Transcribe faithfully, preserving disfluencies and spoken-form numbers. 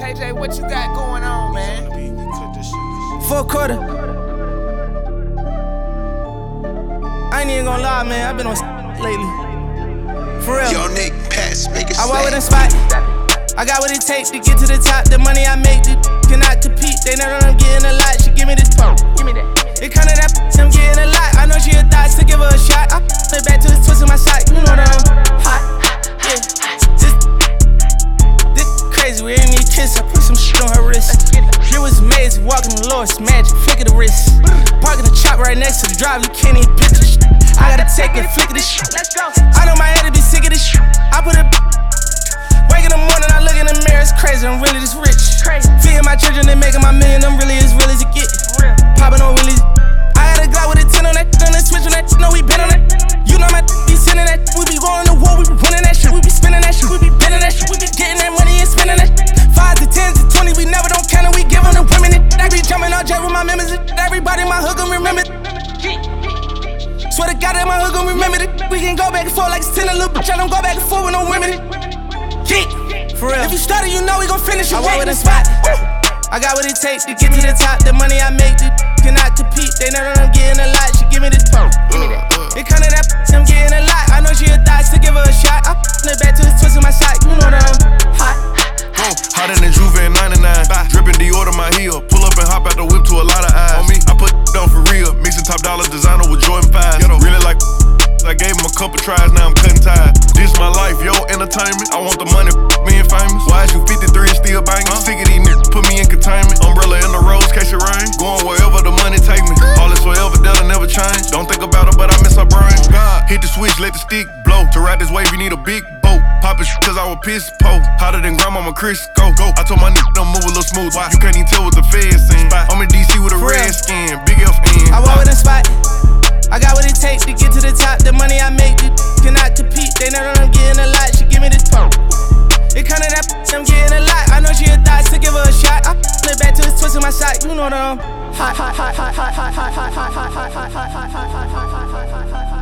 K J, what you got going on, man? Fourth quarter. I ain't even gonna lie, man. I've been on lately. For real. Yo, Nick, pass, make it I walk with a snap. spot. I got what it takes to get to the top. The money I make, they cannot compete. They know that I'm getting a lot. She give me this pump. Give me that. It kinda that I'm getting a lot. I know she a thought to give her a shot. I it back to the twist in my side. You know that I'm hot. Yeah. This, this crazy. We ain't need kiss. I put some shit on her wrist. It was amazing. Walking the Lord's magic. Flick of the wrist. Parking the chop right next to the drive. You can't even picture shit. I gotta take it, flick of this shit. Let's go. I know my head to be sick of this shit. I put a wake in the morning, I look in the mirror, it's crazy. I'm really this rich. Feeding my children and making my million. I'm really as real as it get. Popping on really. I got a Glock with a ten on that, on that switch on that. No, we been on that. You know my be sending that. We be going to war, we be winning that shit. We be spinning that shit. We be bending that shit. We be getting that money and spending that shit. Five to tens to twenty, we never don't count it. We giving the women it. I be jumping on jet with my members. Everybody in my hood gon' remember it. Swear to God that my hood gon' remember it. We can go back and forth like it's ten a little bitch. I don't go back and forth with no women. Yeah. For real. If you started, you know we gon' finish it. I walk with a spot. I got what it takes to get to the top. The money I make, they cannot compete. They know that I'm getting a lot. She give me this pump. Give me that. It kinda that I'm getting a lot. I know she a thought to give her a shot. I it back to the twist in my side. You know that I'm hot. Oh, hotter than Juve in ninety-nine. Drippin' Dior to my heel. Pull up and hop out the whip to a lot of eyes. On me, I put on for real. Mixing top dollar designer with Jordan five. Really like I gave him a couple tries, now I'm cutting ties. This my life, yo, entertainment. I want the money, being famous. Why is you fifty-three and still banging? Sick of these niggas, put me in containment. Umbrella in the rose, case it rain. Going wherever the money take me. All this forever, that'll never change. Don't think about it, but I miss her brain. God, hit the switch, let the stick blow. To ride this wave, you need a big boat. Poppin' shit cause I was pissed po. Hotter than grandmama Chris, go, go. I told my nigga don't move a little smooth. Why? You can't even tell what the feds saying. I'm in D C with a For red real. skin, big F N. I walk with a spot. I got what it takes to get to the top. The money I make, they cannot compete. They know that I'm getting a lot. She give me this pump. It kinda that I'm getting a lot. I know she a thought to give her a shot. I it back to the twist in my side. You know that I'm hot, hot, hot, hot, hot, hot, hot, hot, hot, hot, hot, hot, hot, hot, hot, hot, hot, hot, hot, hot.